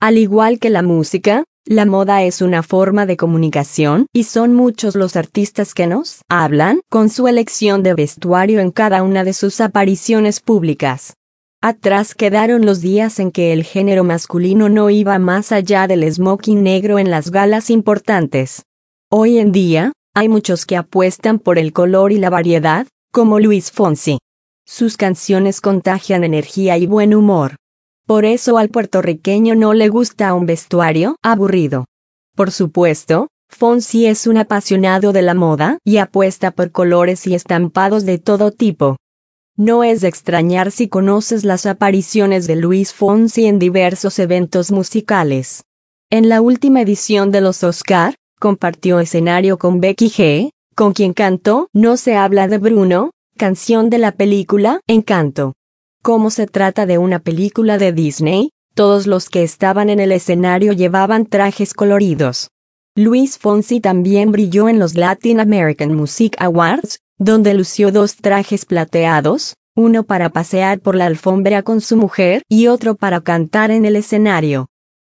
Al igual que la música, la moda es una forma de comunicación y son muchos los artistas que nos hablan con su elección de vestuario en cada una de sus apariciones públicas. Atrás quedaron los días en que el género masculino no iba más allá del smoking negro en las galas importantes. Hoy en día, hay muchos que apuestan por el color y la variedad, como Luis Fonsi. Sus canciones contagian energía y buen humor. Por eso al puertorriqueño no le gusta un vestuario aburrido. Por supuesto, Fonsi es un apasionado de la moda y apuesta por colores y estampados de todo tipo. No es de extrañar si conoces las apariciones de Luis Fonsi en diversos eventos musicales. En la última edición de los Oscar, compartió escenario con Becky G, con quien cantó No se habla de Bruno, canción de la película Encanto. Como se trata de una película de Disney, todos los que estaban en el escenario llevaban trajes coloridos. Luis Fonsi también brilló en los Latin American Music Awards, donde lució 2 trajes plateados, uno para pasear por la alfombra con su mujer y otro para cantar en el escenario.